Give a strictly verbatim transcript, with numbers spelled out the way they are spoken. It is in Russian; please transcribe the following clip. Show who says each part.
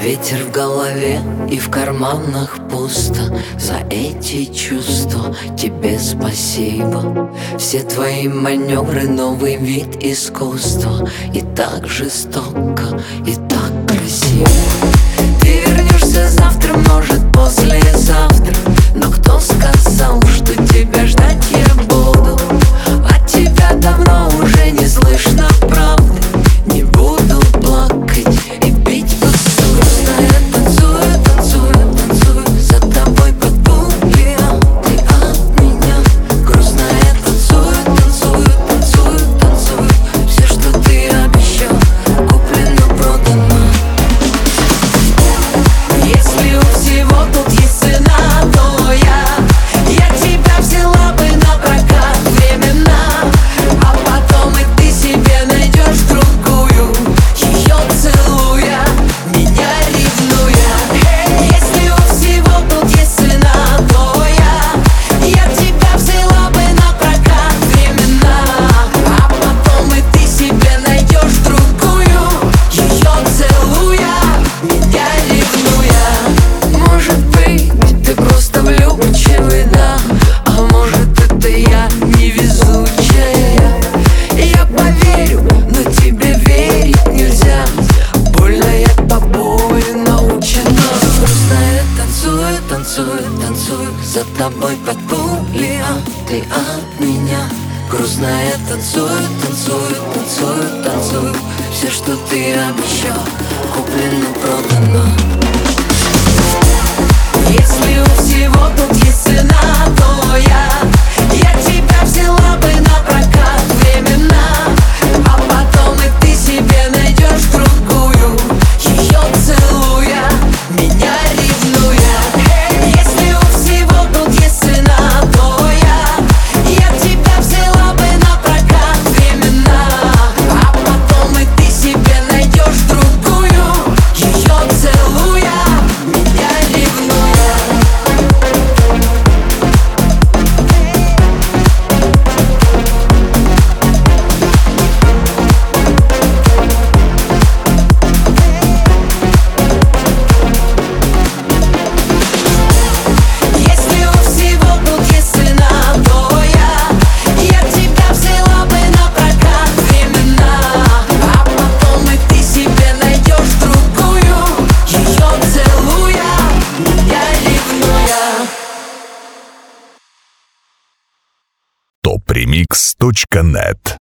Speaker 1: Ветер в голове и в карманах пусто. За эти чувства тебе спасибо. Все твои маневры — новый вид искусства. И так жестоко, и так красиво. Ты вернешься завтра, может послезавтра. Но кто сказал, что тебя ждать я буду? От тебя давно уже не слышно правды. Не буду плакать и бить посуду. Грустная танцую, танцую, танцую за тобой под пули, а ты от меня. Грустная танцую, танцую, танцую, танцую. Все, что ты обещал, куплено, продано. Если у всего тут есть цена, то я Я тебя взяла бы на прокат временно. А потом и ты себе найдешь другую, ее целуя, меня ревнуя. Если у всего тут есть цена, то я Я тебя взяла бы на прокат временно. А потом и ты себе найдешь другую, ее целуя, меня ревнуя. Может быть, ты просто влюбчивый, да? А может, это я невезучая? Я поверю, но тебе верить нельзя. Больно я тобой научена. Грустная танцую, танцую, танцую за тобой под пули, а ты от меня. Грустная танцую, танцую, танцую, танцую. Все, что ты обещал, куплено, продано. Если у всего тут есть цена, то я Я тебя взяла бы на прокат временно. А потом и ты себе найдешь другую, ее целуя, меня ревнуя. Если у всего тут есть цена, то я Я тебя взяла бы на прокат временно. А потом и ты себе найдешь другую, ее целуя, меня ревнуя. Если у всего тут есть цена, то я Я тебя взяла бы на прокат временно. А потом и ты себе найдешь другую, ее целуя, меня ревнуя.
Speaker 2: топ ремикс точка нет